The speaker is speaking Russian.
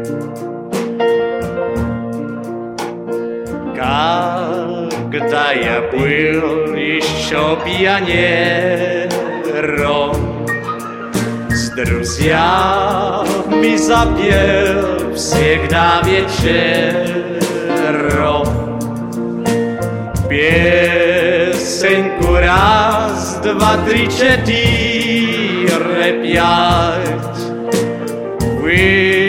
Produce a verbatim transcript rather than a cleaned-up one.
Когда я был еще пионером, с друзьями запел всегда вечером песенку раз, два, три, четыре, пять. Вы